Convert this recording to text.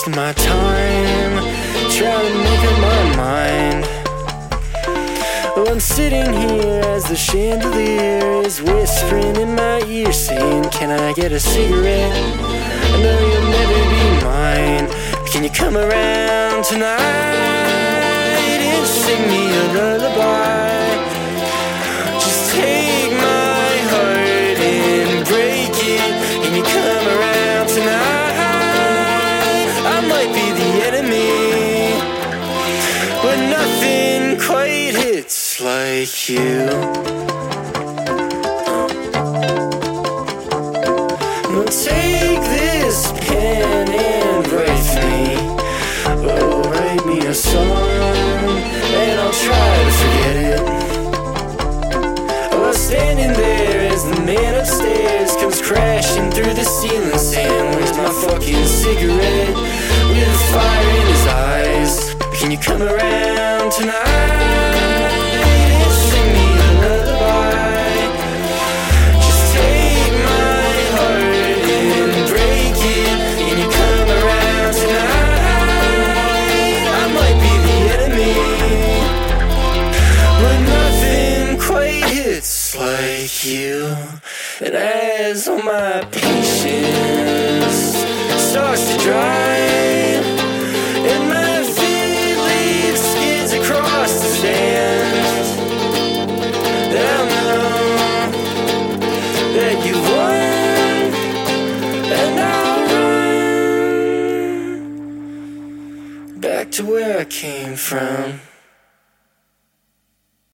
wasting my time trying to make up my mind. Well, I'm sitting here as the chandelier is whispering in my ear, saying, can I get a cigarette? I know you'll never be mine. Can you come around tonight and sing me a lullaby? Just take my heart and break it. Can you come around tonight? I might be the enemy, but nothing quite hits like you. Well, take this pen and write me, oh, write me a song, and I'll try to forget it. Oh, standing there as the man upstairs comes crashing through the ceiling, saying, where's my fucking cigarette? With a fire in his eyes. Can you come around tonight and sing me a lullaby? Just take my heart and break it. Can you come around tonight? I might be the enemy, but nothing quite hits like you. And as all my patience starts to dry, and my feet leave skids across the sand, then I'll know that you won, and I'll run back to where I came from.